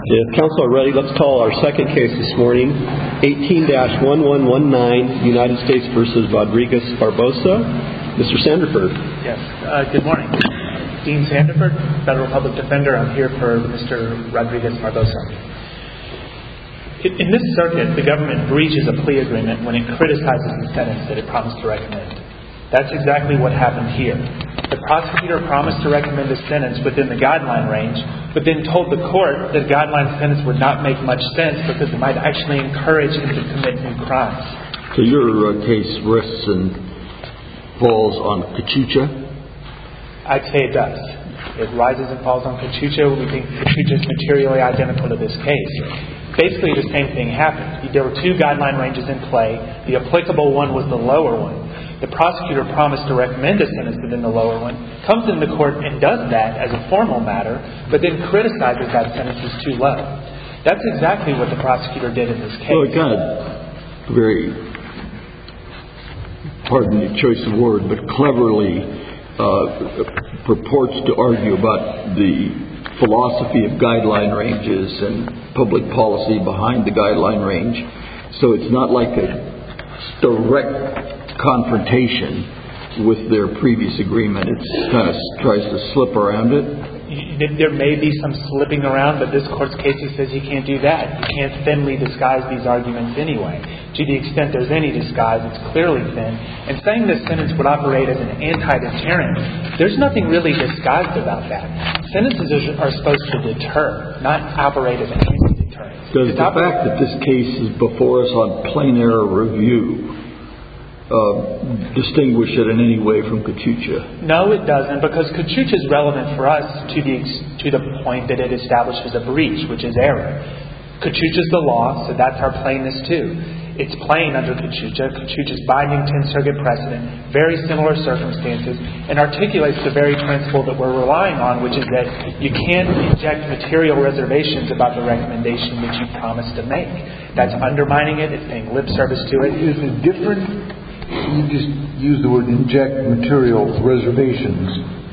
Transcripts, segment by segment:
If counsel are ready, let's call our second case this morning, 18-1119, United States v. Rodriguez-Barbosa. Mr. Sanderford. Yes. Good morning. Dean Sanderford, Federal Public Defender. I'm here for Mr. Rodriguez-Barbosa. In this circuit, the government breaches a plea agreement when it criticizes the sentence that it promised to recommend. That's exactly what happened here. The prosecutor promised to recommend a sentence within the guideline range, but then told the court that a guideline sentence would not make much sense because it might actually encourage him to commit new crimes. So your case rests and falls on Cachucha? I'd say it does. It rises and falls on Cachucha. We think Cachucha is materially identical to this case. Basically, the same thing happened. There were two guideline ranges in play. The applicable one was the lower one. The prosecutor promised to recommend a sentence within the lower one, comes into court and does that as a formal matter, but then criticizes that sentence as too low. That's exactly what the prosecutor did in this case. Well, it kind of very, pardon the choice of word, but cleverly purports to argue about the philosophy of guideline ranges and public policy behind the guideline range. So it's not like a direct confrontation with their previous agreement. It kind of tries to slip around it. There may be some slipping around, but this court's cases says you can't do that. You can't thinly disguise these arguments anyway. To the extent there's any disguise, it's clearly thin. And saying this sentence would operate as an anti-deterrent, there's nothing really disguised about that. Sentences are supposed to deter, not operate as an anti-deterrent. Does the fact that this case is before us on plain error review distinguish it in any way from Cachucha? No, it doesn't, because Cachucha is relevant for us to the point that it establishes a breach, which is error. Cachucha is the law, so that's our plainness too. It's plain under Cachucha. Cachucha is binding 10th Circuit precedent, very similar circumstances, and articulates the very principle that we're relying on, which is that you can't inject material reservations about the recommendation that you promised to make. That's undermining it. It's paying lip service to it. Is it different? You just use the word inject material reservations,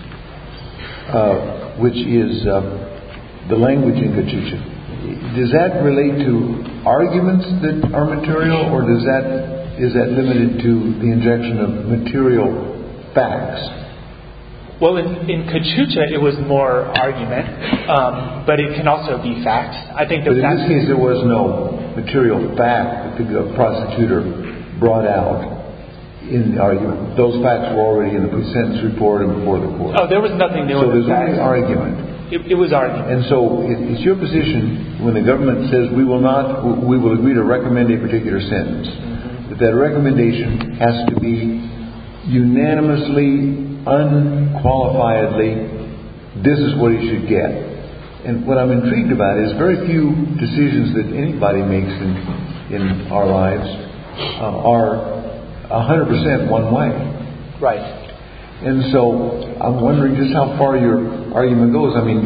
which is the language in Cachucha. Does that relate to arguments that are material, or is that limited to the injection of material facts? Well, in Cachucha, it was more argument, but it can also be facts. I think that. But in this case, there was no material fact that the prosecutor brought out in the argument. Those facts were already in the pre-sentence report and before the court. Oh, there was nothing new in the facts. So there's only argument. It was argument. And so it's your position when the government says we will agree to recommend a particular sentence, that recommendation has to be unanimously, unqualifiedly, this is what he should get. And what I'm intrigued about is very few decisions that anybody makes in our lives are 100% one way. Right. And so I'm wondering just how far your argument goes. I mean,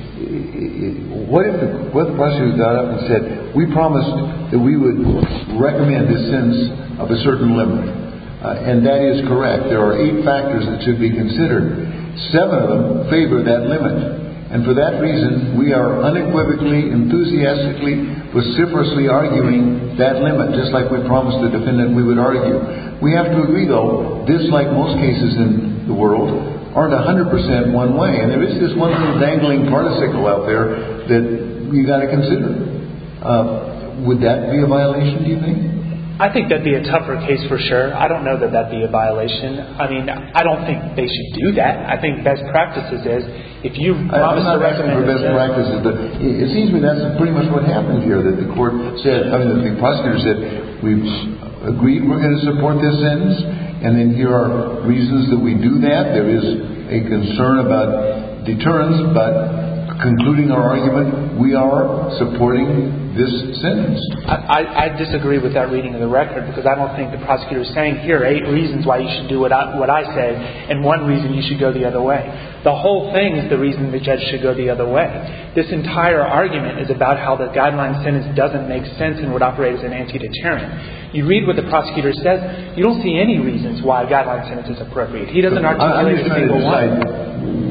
what if the prosecutor got up and said, we promised that we would recommend this sentence of a certain limit. And that is correct. There are 8 factors that should be considered. 7 of them favor that limit. And for that reason, we are unequivocally, enthusiastically, vociferously arguing that limit, just like we promised the defendant we would argue. We have to agree, though, this, like most cases in the world, aren't 100% one way. And there is this one little dangling particicle out there that you got to consider. Would that be a violation, do you think? I think that'd be a tougher case for sure. I don't know that that'd be a violation. I mean, I don't think they should do that. I think best practices is if you promise to recommend for best practices, but it seems to me that's pretty much what happened here. That the court said, the prosecutor said, we've agreed we're going to support this sentence, and then here are reasons that we do that. There is a concern about deterrence, but concluding our argument, we are supporting this sentence. I disagree with that reading of the record, because I don't think the prosecutor is saying here 8 reasons why you should do what I said and 1 reason you should go the other way. The whole thing is the reason the judge should go the other way. This entire argument is about how the guideline sentence doesn't make sense and would operate as an anti-deterrent. You read what the prosecutor says, you don't see any reasons why a guideline sentence is appropriate. He doesn't articulate a single one.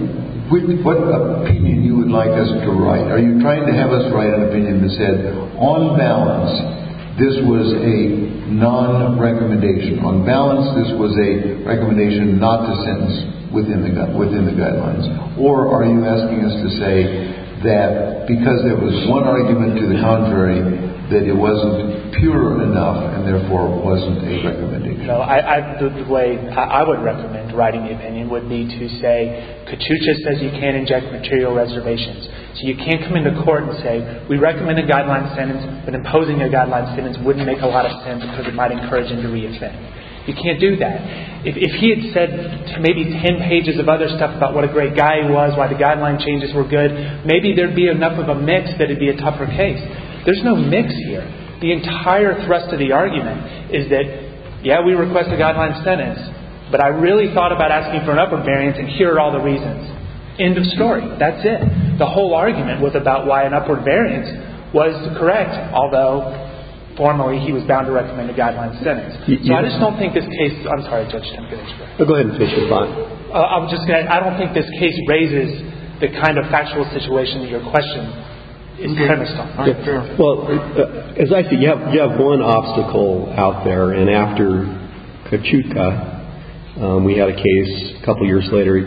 what opinion you would like us to write. Are you trying to have us write an opinion that said, on balance, this was a non-recommendation. On balance, this was a recommendation not to sentence within the guidelines. Or are you asking us to say that because there was one argument to the contrary, that it wasn't pure enough and therefore wasn't a recommendation? No, the way I would recommend writing the opinion would be to say, Kachucha says you can't inject material reservations. So you can't come into court and say, we recommend a guideline sentence, but imposing a guideline sentence wouldn't make a lot of sense because it might encourage him to reoffend. You can't do that. If he had said maybe 10 pages of other stuff about what a great guy he was, why the guideline changes were good, maybe there'd be enough of a mix that it'd be a tougher case. There's no mix here. The entire thrust of the argument is that, yeah, we request a guideline sentence, but I really thought about asking for an upward variance, and here are all the reasons. End of story. That's it. The whole argument was about why an upward variance was correct, although formally he was bound to recommend a guideline sentence. So I just don't think this case... I'm sorry, Judge Tim. Go ahead and finish your thought. I don't think this case raises the kind of factual situation that your question is premised on. Yeah. Well, as I see, you have one obstacle out there, and after Kachuca, we had a case a couple years later,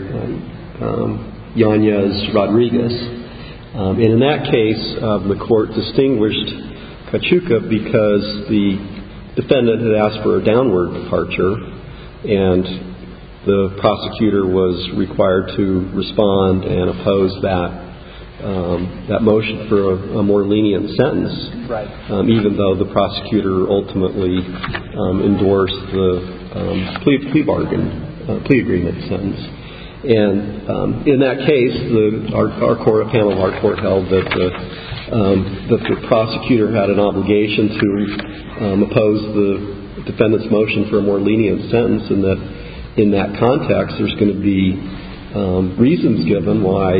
Yanez Rodriguez. And in that case, the court distinguished Kachuca because the defendant had asked for a downward departure, and the prosecutor was required to respond and oppose that motion for a more lenient sentence, right. Even though the prosecutor ultimately endorsed the plea agreement sentence. And in that case, a panel of our court held that the prosecutor had an obligation to oppose the defendant's motion for a more lenient sentence, and that in that context there's going to be reasons given why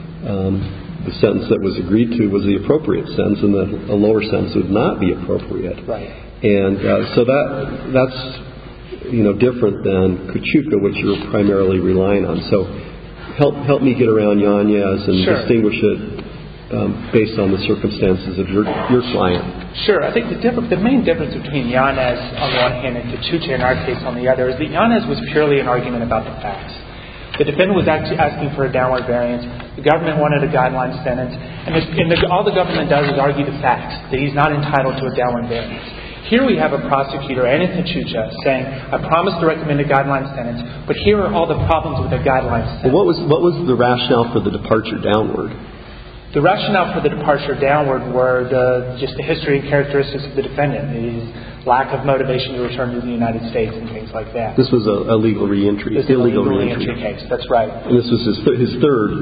the sentence that was agreed to was the appropriate sentence, and that a lower sentence would not be appropriate. Right. And so that's different than Kachuca, which you're primarily relying on. So help me get around Yanez and Sure. distinguish it based on the circumstances of your client. Sure. I think the main difference between Yanez on the one hand and Kachuca in our case on the other is that Yanez was purely an argument about the facts. The defendant was actually asking for a downward variance. The government wanted a guideline sentence. And all the government does is argue the facts, that he's not entitled to a downward variance. Here we have a prosecutor and a Kachuca saying, I promise to recommend a guideline sentence, but here are all the problems with a guideline sentence. Well, what was the rationale for the departure downward? The rationale for the departure downward were just the history and characteristics of the defendant, his lack of motivation to return to the United States and things like that. This was a legal reentry. This is a legal reentry case. That's right. And this was his third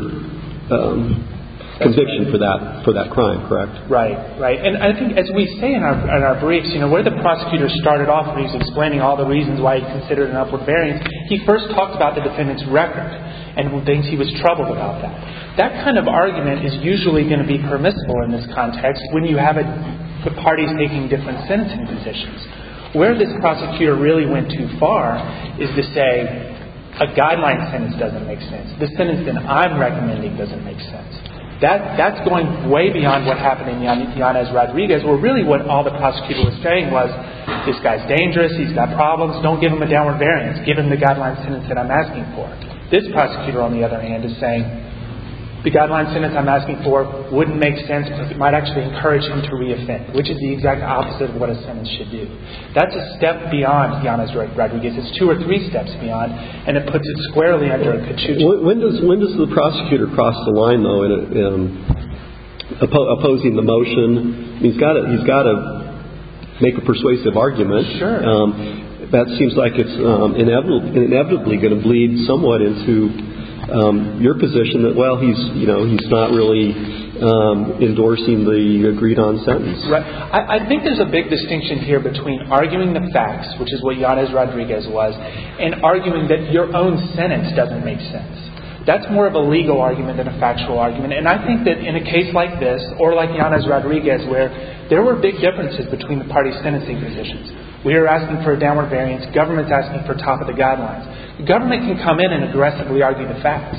conviction for that crime, correct? Right. And I think, as we say in our briefs, where the prosecutor started off when he was explaining all the reasons why he considered an upward variance, he first talked about the defendant's record and things he was troubled about that. That kind of argument is usually going to be permissible in this context when you have the parties taking different sentencing positions. Where this prosecutor really went too far is to say a guideline sentence doesn't make sense. The sentence that I'm recommending doesn't make sense. That's going way beyond what happened in Yanez Rodriguez, where really what all the prosecutor was saying was, this guy's dangerous, he's got problems, don't give him a downward variance, give him the guideline sentence that I'm asking for. This prosecutor, on the other hand, is saying, the guideline sentence I'm asking for wouldn't make sense because it might actually encourage him to reoffend, which is the exact opposite of what a sentence should do. That's a step beyond Yanez Rodriguez. It's 2 or 3 steps beyond, and it puts it squarely under a Kachuca. When does the prosecutor cross the line, though, in opposing the motion? He's got to make a persuasive argument. Sure. That seems like it's inevitably going to bleed somewhat into your position that, well, he's not really endorsing the agreed-on sentence. Right. I think there's a big distinction here between arguing the facts, which is what Yanez Rodriguez was, and arguing that your own sentence doesn't make sense. That's more of a legal argument than a factual argument. And I think that in a case like this, or like Yanez Rodriguez, where there were big differences between the parties' sentencing positions. We are asking for a downward variance. Government's asking for top of the guidelines. The government can come in and aggressively argue the facts.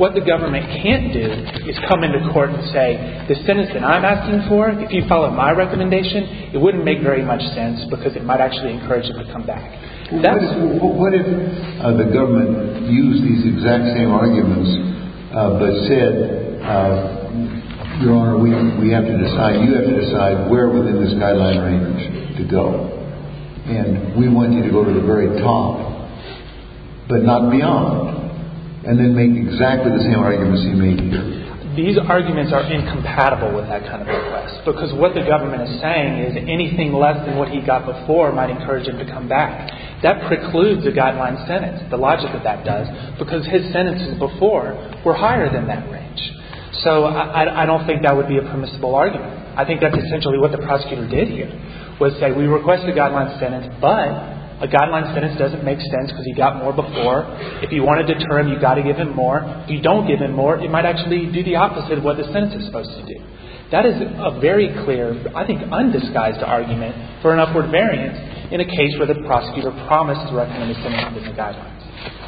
What the government can't do is come into court and say, the sentence that I'm asking for, if you follow my recommendation, it wouldn't make very much sense because it might actually encourage him to come back. What if the government used these exact same arguments but said, Your Honor, we have to decide, you have to decide where within this guideline range to go. And we want you to go to the very top, but not beyond. And then make exactly the same arguments he made here. These arguments are incompatible with that kind of request, because what the government is saying is anything less than what he got before might encourage him to come back. That precludes a guideline sentence, the logic of that does, because his sentences before were higher than that range. So I don't think that would be a permissible argument. I think that's essentially what the prosecutor did here, was say we request a guideline sentence, but a guideline sentence doesn't make sense because he got more before. If you want to deter him, you've got to give him more. If you don't give him more, it might actually do the opposite of what the sentence is supposed to do. That is a very clear, I think, undisguised argument for an upward variance in a case where the prosecutor promised to recommend a sentence within the guidelines.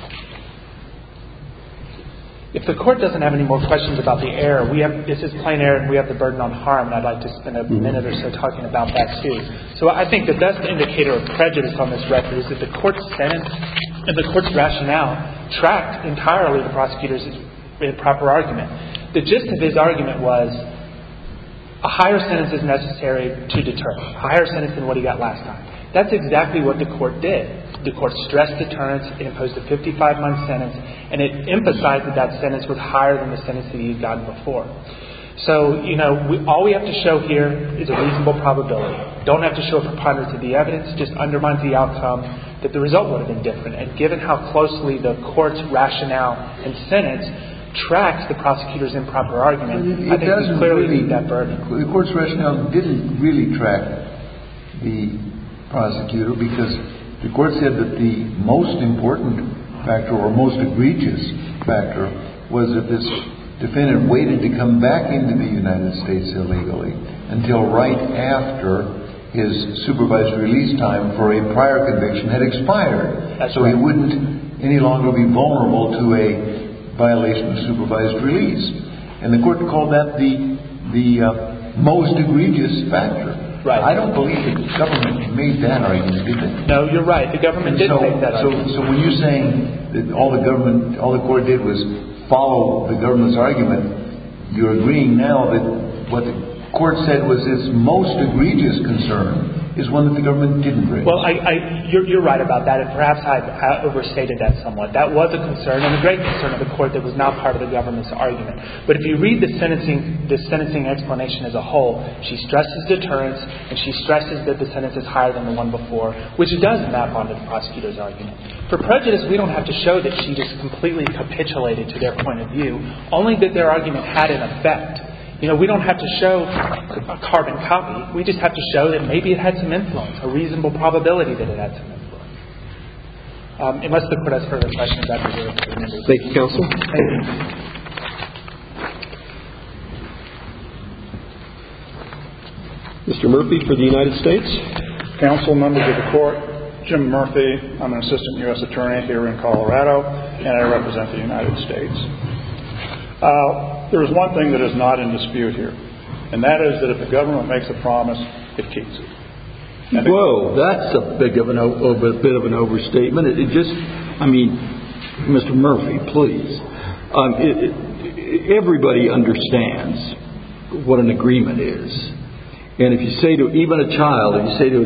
If the court doesn't have any more questions about the error, this is plain error and we have the burden on harm, and I'd like to spend a minute or so talking about that too. So I think the best indicator of prejudice on this record is that the court's sentence and the court's rationale tracked entirely the prosecutor's improper argument. The gist of his argument was a higher sentence is necessary to deter, a higher sentence than what he got last time. That's exactly what the court did. The court stressed deterrence, it imposed a 55-month sentence, and it emphasized that that sentence was higher than the sentence that he had gotten before. So, all we have to show here is a reasonable probability. Don't have to show a preponderance of the evidence, just undermines the outcome that the result would have been different. And given how closely the court's rationale and sentence tracks the prosecutor's improper argument, I think we clearly meet that burden. The court's rationale didn't really track the prosecutor because the court said that the most important factor or most egregious factor was that this defendant waited to come back into the United States illegally until right after his supervised release time for a prior conviction had expired. So he wouldn't any longer be vulnerable to a violation of supervised release. And the court called that the most egregious factor. Right. I don't believe the government made that argument, did they? No, you're right. The government didn't make that argument. So when you're saying that all the court did was follow the government's argument, you're agreeing now that what the court said was its most egregious concern is one that the government didn't raise. Well, you're right about that, and perhaps I overstated that somewhat. That was a concern, and a great concern of the court that was not part of the government's argument. But if you read the sentencing explanation as a whole, she stresses deterrence, and she stresses that the sentence is higher than the one before, which does map onto the prosecutor's argument. For prejudice, we don't have to show that she just completely capitulated to their point of view, only that their argument had an effect. We don't have to show a carbon copy. We just have to show that maybe it had some influence, a reasonable probability that it had some influence. Unless the court has further questions, I'd reserve it for members. Thank you, counsel. Thank you. Mr. Murphy for the United States. Counsel, members of the court, Jim Murphy. I'm an assistant U.S. attorney here in Colorado, and I represent the United States. There is one thing that is not in dispute here, and that is that if the government makes a promise, it keeps it. Whoa, that's a bit of an overstatement. Mr. Murphy, please. Everybody understands what an agreement is. And if you say to even a child,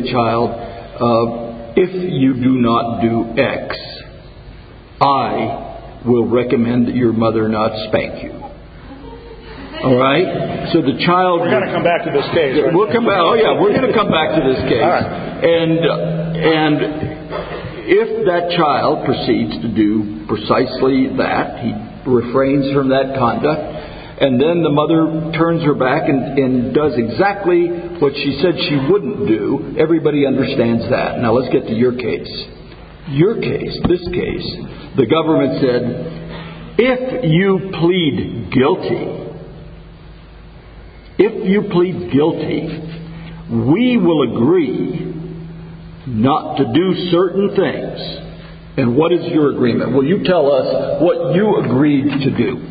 if you do not do X, I will recommend that your mother not spank you. All right? So the child... We're going to come back to this case. Right? We're going to come back to this case. All right. And if that child proceeds to do precisely that, he refrains from that conduct, and then the mother turns her back and does exactly what she said she wouldn't do, everybody understands that. Now let's get to your case. This case, the government said, if you plead guilty, we will agree not to do certain things. And what is your agreement? Will you tell us what you agreed to do?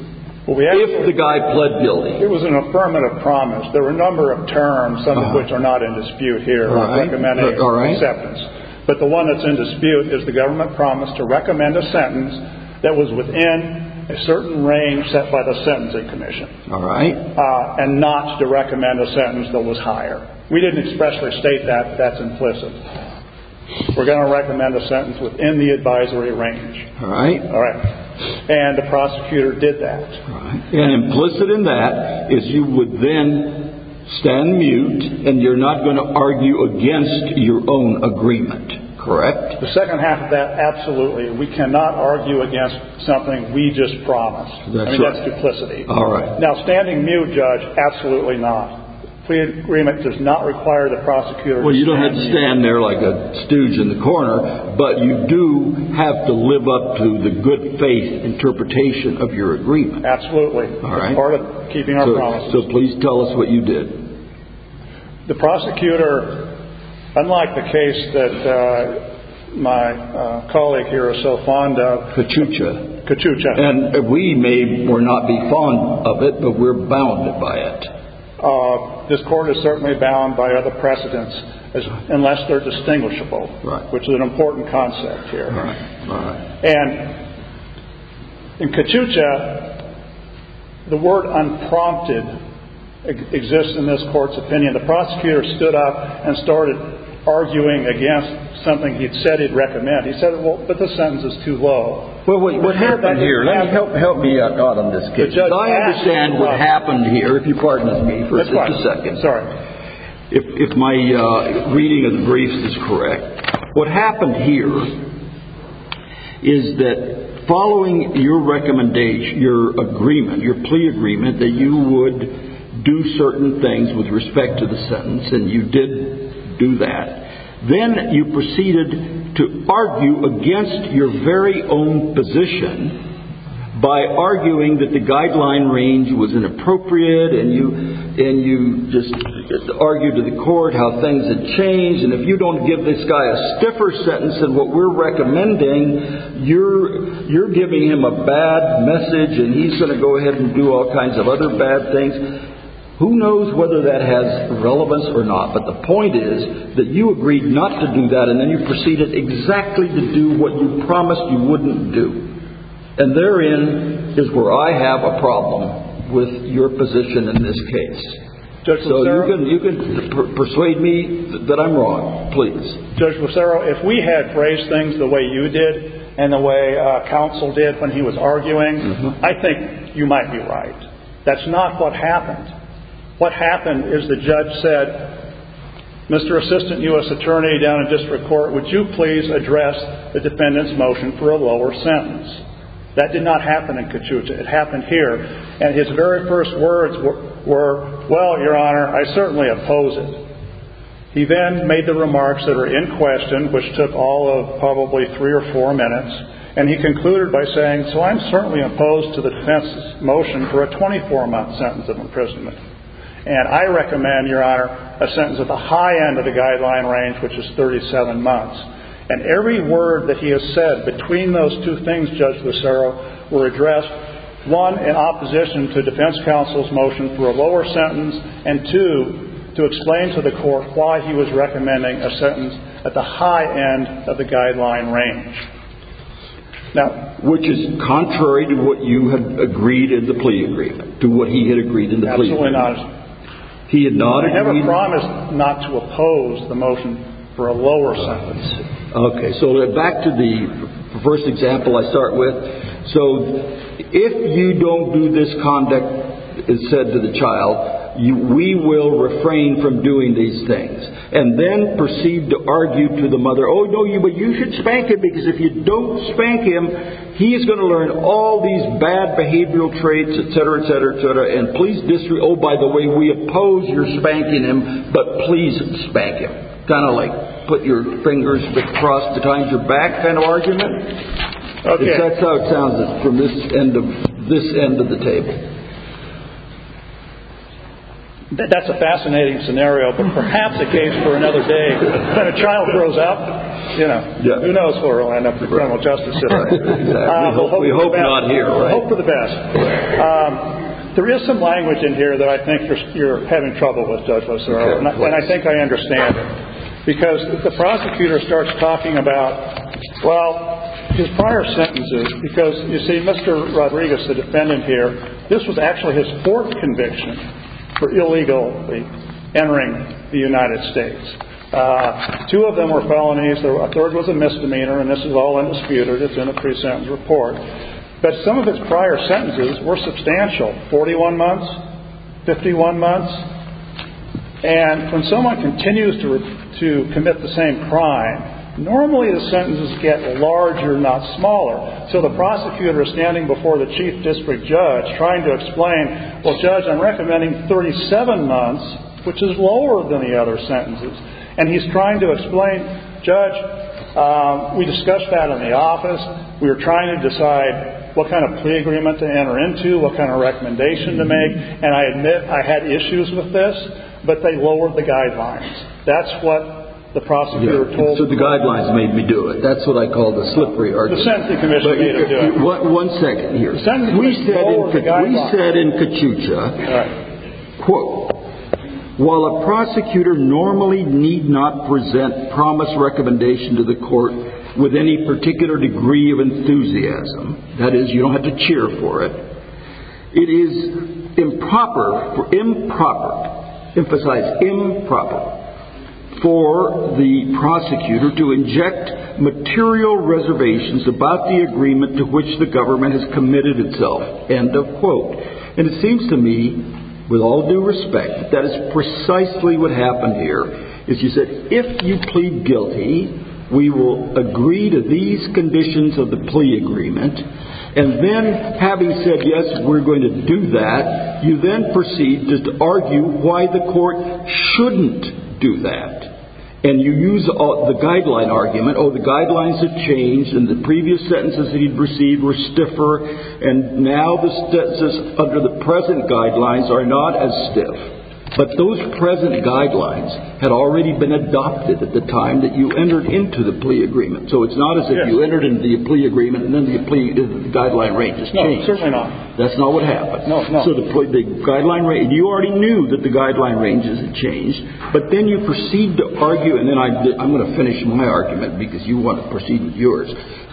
if the guy pled guilty? It was an affirmative promise. There were a number of terms, some of which are not in dispute here, recommending acceptance. But the one that's in dispute is the government promised to recommend a sentence that was within a certain range set by the Sentencing Commission. All right. And not to recommend a sentence that was higher. We didn't expressly state that, but that's implicit. We're going to recommend a sentence within the advisory range. All right. All right. And the prosecutor did that. All right. And implicit in that is you would then stand mute and you're not going to argue against your own agreement. Correct? The second half of that, absolutely. We cannot argue against something we just promised. That's That's duplicity. All right. Now, standing mute, Judge, absolutely not. Plea agreement does not require the prosecutor Well, you don't have to mute. stand there like a stooge in the corner, but you do have to live up to the good faith interpretation of your agreement. Absolutely. All right. It's part of keeping our promises. So please tell us what you did. The prosecutor, unlike the case that my colleague here is so fond of, Cachucha. And we may or not be fond of it, but we're bound by it. This court is certainly bound by other precedents unless they're distinguishable, right, which is an important concept here. Right. And in Cachucha, the word unprompted exists in this court's opinion. The prosecutor stood up and started arguing against something he'd said he'd recommend. He said, well, but the sentence is too low. Well, what happened here? Let me help me out on this case. I understand what happened here, if you pardon me for just a second. Sorry. If my reading of the briefs is correct, what happened here is that following your recommendation, your agreement, your plea agreement, that you would do certain things with respect to the sentence, and you did do that, then you proceeded to argue against your very own position by arguing that the guideline range was inappropriate, and you just argued to the court how things had changed, and if you don't give this guy a stiffer sentence than what we're recommending, you're giving him a bad message, and he's going to go ahead and do all kinds of other bad things. Who knows whether that has relevance or not, but the point is that you agreed not to do that, and then you proceeded exactly to do what you promised you wouldn't do. And therein is where I have a problem with your position in this case. Judge Lucero, you can persuade me that I'm wrong, please. Judge Lucero, if we had phrased things the way you did and the way counsel did when he was arguing, I think you might be right. That's not what happened. What happened is the judge said, Mr. Assistant U.S. Attorney down in District Court, would you please address the defendant's motion for a lower sentence? That did not happen in Cachucha. It happened here. And his very first words were, well, Your Honor, I certainly oppose it. He then made the remarks that are in question, which took all of probably 3 or 4 minutes. And he concluded by saying, so I'm certainly opposed to the defense's motion for a 24-month sentence of imprisonment. And I recommend, Your Honor, a sentence at the high end of the guideline range, which is 37 months. And every word that he has said between those two things, Judge Lucero, were addressed, one, in opposition to defense counsel's motion for a lower sentence, and two, to explain to the court why he was recommending a sentence at the high end of the guideline range. Now, which is contrary to what you had agreed in the plea agreement, to what he had agreed in the plea agreement. Absolutely not. He had not agreed. I never promised not to oppose the motion for a lower sentence. Okay, so back to the first example I start with. So if you don't do this conduct, is said to the child, we will refrain from doing these things. And then proceed to argue to the mother, oh, no, but you should spank him, because if you don't spank him, he is going to learn all these bad behavioral traits, etc., etc., etc., and please oh, by the way, we oppose your spanking him, but please spank him. Kind of like put your fingers across behind your back kind of argument. Okay. That's how it sounds from this end of the table. That's a fascinating scenario, but perhaps a case for another day. When a child grows up, who knows where he'll end up in the criminal justice system. Exactly. We hope not here, right? Hope for the best. There is some language in here that I think you're having trouble with, Judge Lucero, and I think I understand it. Because the prosecutor starts talking about, his prior sentences, because, you see, Mr. Rodriguez, the defendant here, this was actually his fourth conviction for illegally entering the United States. Two of them were felonies. A third was a misdemeanor, and this is all undisputed. It's in the pre-sentence report. But some of his prior sentences were substantial. 41 months, 51 months. And when someone continues to commit the same crime, normally the sentences get larger, not smaller. So the prosecutor is standing before the chief district judge trying to explain, well, Judge, I'm recommending 37 months, which is lower than the other sentences. And he's trying to explain, Judge, we discussed that in the office. We were trying to decide what kind of plea agreement to enter into, what kind of recommendation to make. And I admit I had issues with this, but they lowered the guidelines. That's what the prosecutor told. So the guidelines made me do it. That's what I call the slippery argument. The Sentencing Commission made him do it. One second here. We said in Cachucha, quote, while a prosecutor normally need not present promise recommendation to the court with any particular degree of enthusiasm, that is, you don't have to cheer for it, it is improper, for the prosecutor to inject material reservations about the agreement to which the government has committed itself. End of quote. And it seems to me, with all due respect, that is precisely what happened here. Is you said, if you plead guilty, we will agree to these conditions of the plea agreement. And then, having said, yes, we're going to do that, you then proceed to argue why the court shouldn't do that. And you use the guideline argument. The guidelines have changed, and the previous sentences that he'd received were stiffer, and now the sentences under the present guidelines are not as stiff. But those present guidelines had already been adopted at the time that you entered into the plea agreement. So it's not as if you entered into the plea agreement and then the guideline ranges changed. No, certainly not. That's not what happened. No. So the guideline range, you already knew that the guideline ranges had changed, but then you proceed to argue, and then I'm going to finish my argument because you want to proceed with yours.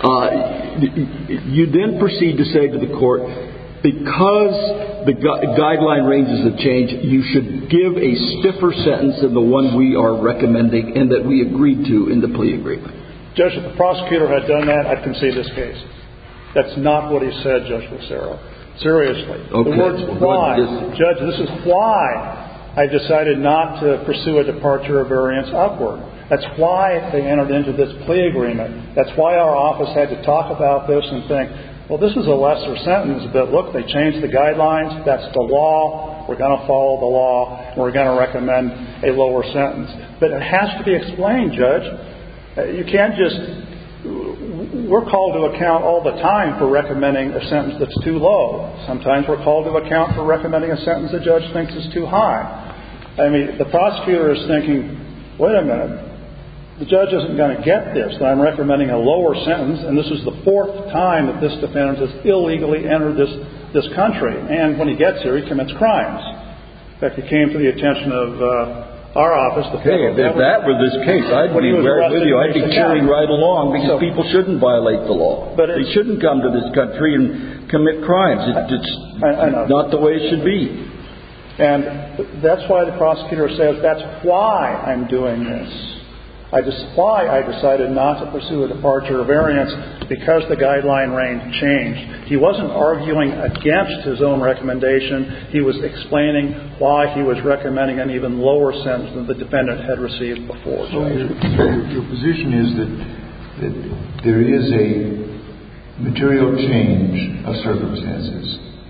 You then proceed to say to the court, because the guideline ranges have changed, you should give a stiffer sentence than the one we are recommending and that we agreed to in the plea agreement. Judge, if the prosecutor had done that, I'd concede this case. That's not what he said, Judge Lucero. Seriously. Okay. The words why. Judge, this is why I decided not to pursue a departure or variance upward. That's why they entered into this plea agreement. That's why our office had to talk about this and think, well, this is a lesser sentence, but look, they changed the guidelines. That's the law. We're going to follow the law. And we're going to recommend a lower sentence. But it has to be explained, Judge. You can't just... We're called to account all the time for recommending a sentence that's too low. Sometimes we're called to account for recommending a sentence the judge thinks is too high. I mean, the prosecutor is thinking, wait a minute. The judge isn't going to get this, that I'm recommending a lower sentence, and this is the fourth time that this defendant has illegally entered this country. And when he gets here, he commits crimes. In fact, it came to the attention of our office. If that were this case, I'd be right with you. I'd be cheering right along because people shouldn't violate the law. But they shouldn't come to this country and commit crimes. It's not the way it should be. And that's why the prosecutor says, that's why I'm doing this. Why I decided not to pursue a departure or variance because the guideline range changed. He wasn't arguing against his own recommendation. He was explaining why he was recommending an even lower sentence than the defendant had received before. So your position is that there is a material change of circumstances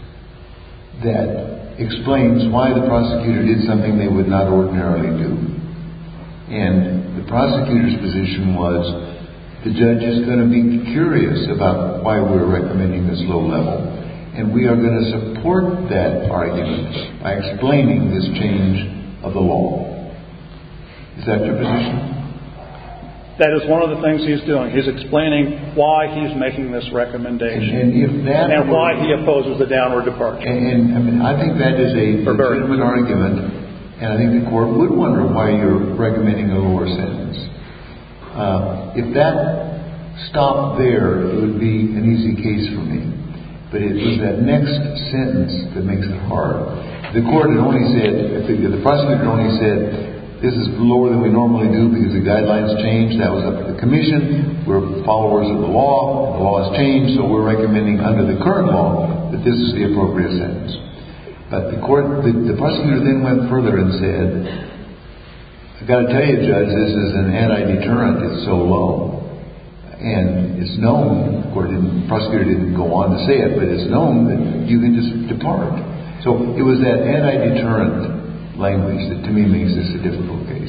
that explains why the prosecutor did something they would not ordinarily do. And the prosecutor's position was the judge is going to be curious about why we're recommending this low level. and we are going to support that argument by explaining this change of the law. Is that your position? That is one of the things he's doing. He's explaining why he's making this recommendation and why he opposes the downward departure. And I mean, I think that is a legitimate argument, and I think the court would wonder why you're recommending a lower sentence. If that stopped there, it would be an easy case for me. But it was that next sentence that makes it hard. The court had only said, the prosecutor only said, this is lower than we normally do because the guidelines changed. That was up to the commission. We're followers of the law. The law has changed, so we're recommending under the current law that this is the appropriate sentence. But the prosecutor then went further and said, I've got to tell you, Judge, this is an anti-deterrent. It's so low. And it's known, of course, the prosecutor didn't go on to say it, but it's known that you can just depart. So it was that anti-deterrent language that to me makes this a difficult case.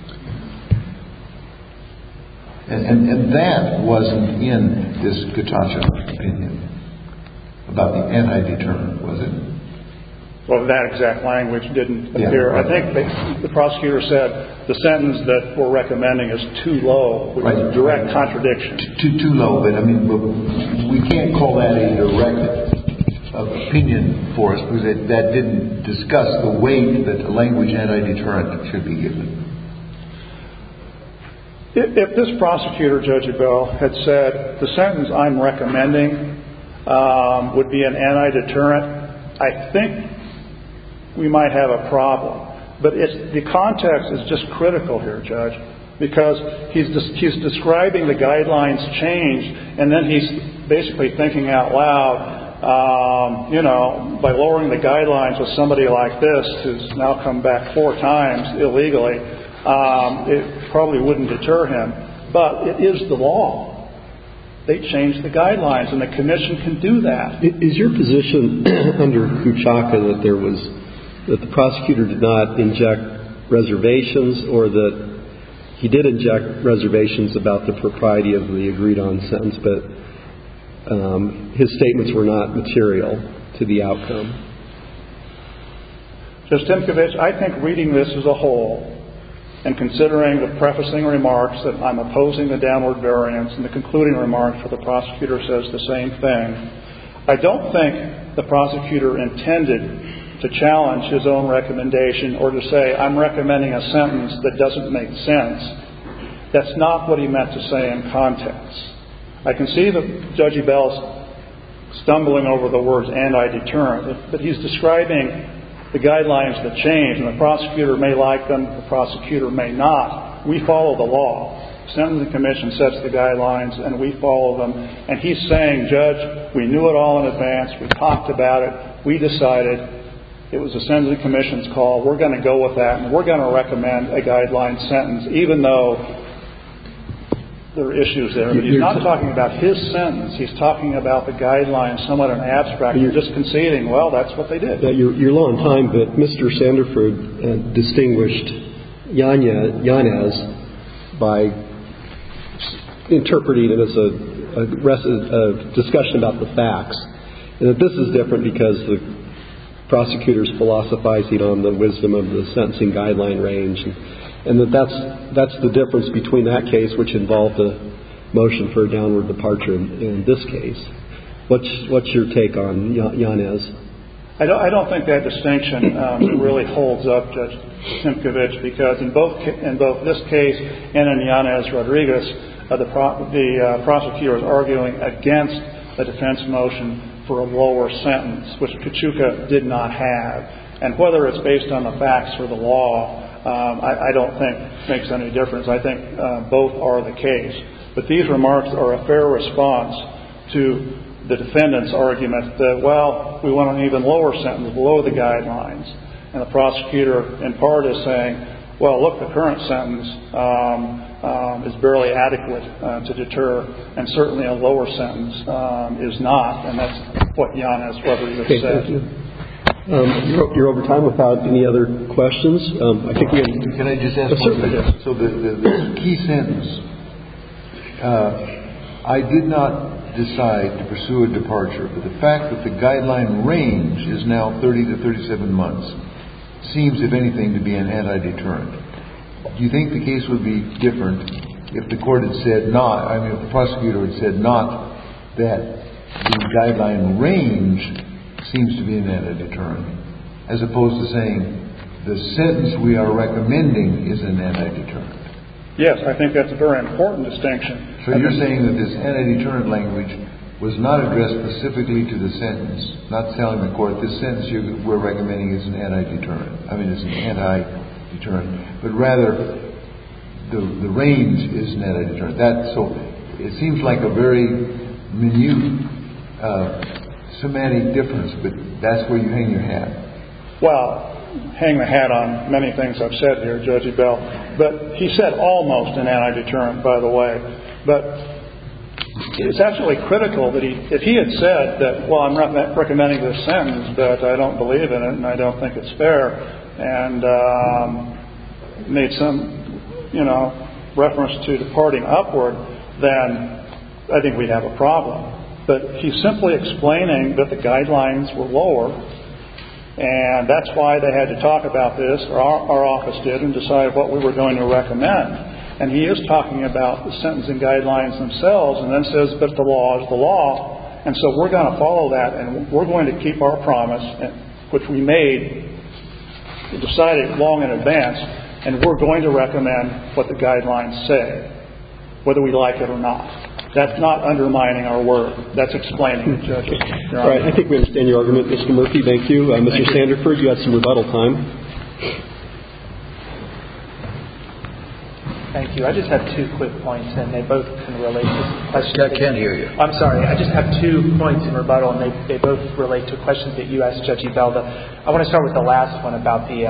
And that wasn't in this Gachacha opinion about the anti-deterrent, was it? Well, that exact language didn't appear. Right. I think the prosecutor said the sentence that we're recommending is too low, which is a direct contradiction. Too low, but I mean, we can't call that a direct opinion for us because that didn't discuss the weight that the language anti-deterrent should be given. If this prosecutor, Judge Abell, had said the sentence I'm recommending would be an anti-deterrent, I think we might have a problem. But the context is just critical here, Judge, because he's describing the guidelines change, and then he's basically thinking out loud, by lowering the guidelines with somebody like this who's now come back 4 times illegally, it probably wouldn't deter him. But it is the law. They changed the guidelines, and the commission can do that. Is your position under Gachacha that the prosecutor did not inject reservations, or that he did inject reservations about the propriety of the agreed-on sentence, but his statements were not material to the outcome? Judge Timkovich, I think reading this as a whole and considering the prefacing remarks that I'm opposing the downward variance and the concluding remarks where the prosecutor says the same thing, I don't think the prosecutor intended to challenge his own recommendation or to say, I'm recommending a sentence that doesn't make sense. That's not what he meant to say in context. I can see that Judge Abell's stumbling over the words anti-deterrent, but he's describing the guidelines that change, and the prosecutor may like them, the prosecutor may not. We follow the law. The Sentencing Commission sets the guidelines, and we follow them. And he's saying, Judge, we knew it all in advance. We talked about it. We decided it was the Sentencing Commission's call. We're going to go with that, and we're going to recommend a guideline sentence, even though there are issues there. But he's not talking about his sentence. He's talking about the guidelines somewhat in abstract. You're just conceding, well, that's what they did. You're low on time, but Mr. Sanderford distinguished Yanez by interpreting it as a discussion about the facts. And that this is different because the prosecutor's philosophizing on the wisdom of the sentencing guideline range, and that's the difference between that case, which involved a motion for a downward departure, in this case. What's your take on Yanez? I don't think that distinction really holds up, Judge Timkovich, because in both this case and in Yanez Rodriguez, the prosecutor is arguing against a defense motion for a lower sentence, which Gachacha did not have. And whether it's based on the facts or the law, I don't think makes any difference. I think both are the case. But these remarks are a fair response to the defendant's argument that, well, we want an even lower sentence below the guidelines. And the prosecutor, in part, is saying, well, look, the current sentence is barely adequate to deter, and certainly a lower sentence is not. And that's what Yanez Rodriguez said. Thank you. You're over time without any other questions. I think we have... Can I just ask one thing? So the key sentence, I did not decide to pursue a departure, but the fact that the guideline range is now 30 to 37 months seems, if anything, to be an anti-deterrent. Do you think the case would be different if the court had said not, if the prosecutor had said not that the guideline range seems to be an anti-deterrent, as opposed to saying the sentence we are recommending is an anti-deterrent? Yes, I think that's a very important distinction. So you're saying that this anti-deterrent language was not addressed specifically to the sentence, not telling the court this sentence we're recommending is an anti-deterrent. It's an anti-deterrent, but rather the range is an anti-deterrent. So it seems like a very minute semantic difference, but that's where you hang your hat. Well, hang the hat on many things I've said here, Judge Ebell, but he said almost an anti-deterrent, by the way. But it's absolutely critical that if he had said that, well, I'm recommending this sentence, but I don't believe in it and I don't think it's fair, and made some, reference to departing upward, then I think we'd have a problem. But he's simply explaining that the guidelines were lower, and that's why they had to talk about this, or our office did, and decide what we were going to recommend. And he is talking about the sentencing guidelines themselves, and then says, but the law is the law, and so we're going to follow that, and we're going to keep our promise, which we decided long in advance, and we're going to recommend what the guidelines say, whether we like it or not. That's not undermining our word. That's explaining it, Judge. All right. I think we understand your argument, Mr. Murphy. Thank you. Mr. Sanderford, you have some rebuttal time. Thank you. I just have 2 quick points, and they both can relate to questions. I can't hear you. I'm sorry. I just have 2 points in rebuttal, and they both relate to questions that you asked Judge Ebelda. I want to start with the last one about the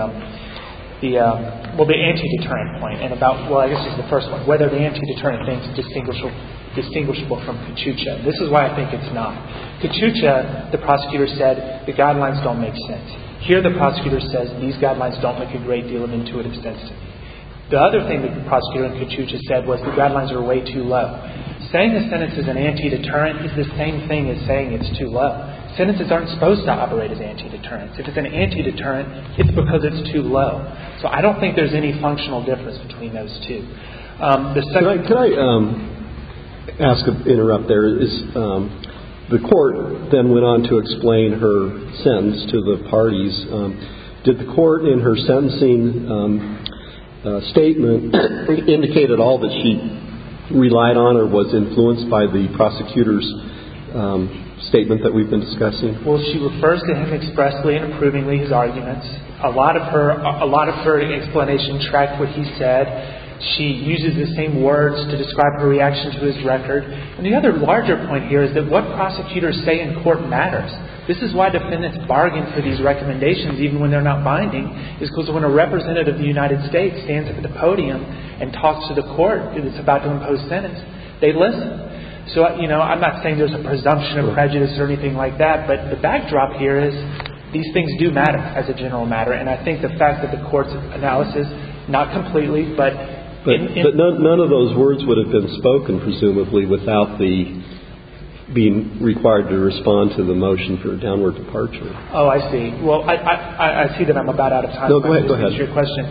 anti-deterrent point, and about, I guess it's the first one, whether the anti-deterrent thing is distinguishable from Cachucha. This is why I think it's not. Cachucha, the prosecutor said, the guidelines don't make sense. Here the prosecutor says these guidelines don't make a great deal of intuitive sense to me. The other thing that the prosecutor in Cachucha said was the guidelines are way too low. Saying the sentence is an anti-deterrent is the same thing as saying it's too low. Sentences aren't supposed to operate as anti-deterrents. If it's an anti-deterrent, it's because it's too low. So I don't think there's any functional difference between those two. Could I interrupt there? The court then went on to explain her sentence to the parties. Did the court in her sentencing statement indicate at all that she relied on or was influenced by the prosecutor's statement that we've been discussing? Well, she refers to him expressly and approvingly his arguments. A lot of her explanation tracked what he said. She uses the same words to describe her reaction to his record. And the other larger point here is that what prosecutors say in court matters. This is why defendants bargain for these recommendations even when they're not binding, is because when a representative of the United States stands up at the podium and talks to the court that's about to impose sentence, they listen. So, I'm not saying there's a presumption of prejudice or anything like that, but the backdrop here is these things do matter as a general matter. And I think the fact that the court's analysis, not completely, but none of those words would have been spoken, presumably, without the being required to respond to the motion for a downward departure. Oh, I see. Well, I see that I'm about out of time. No, go ahead. To answer your question.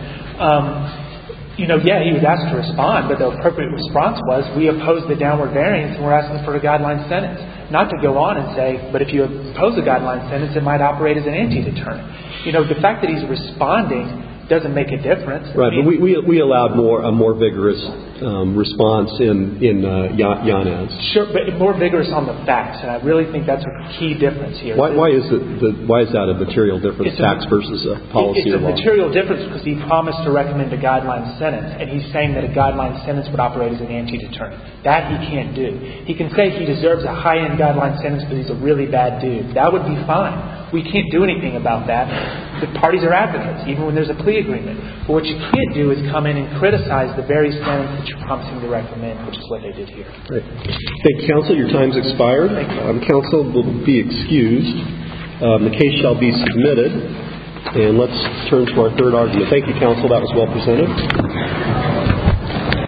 He was asked to respond, but the appropriate response was, we oppose the downward variance and we're asking for a guideline sentence. Not to go on and say, but if you oppose a guideline sentence, it might operate as an anti-deterrent. The fact that he's responding doesn't make a difference. Right, but we allowed a more vigorous response in Yanez. Sure, but more vigorous on the facts, and I really think that's a key difference here. Why is that a material difference, facts versus a policy or law? It's a material difference because he promised to recommend a guideline sentence, and he's saying that a guideline sentence would operate as an anti-deterrent. That he can't do. He can say he deserves a high-end guideline sentence, but he's a really bad dude. That would be fine. We can't do anything about that. The parties are advocates, even when there's a plea agreement. But what you can't do is come in and criticize the very sentence that you're promising to recommend, which is what they did here. Great. Thank you, counsel. Your time's expired. Thank you. Counsel will be excused. The case shall be submitted. And let's turn to our third argument. Thank you, counsel. That was well presented.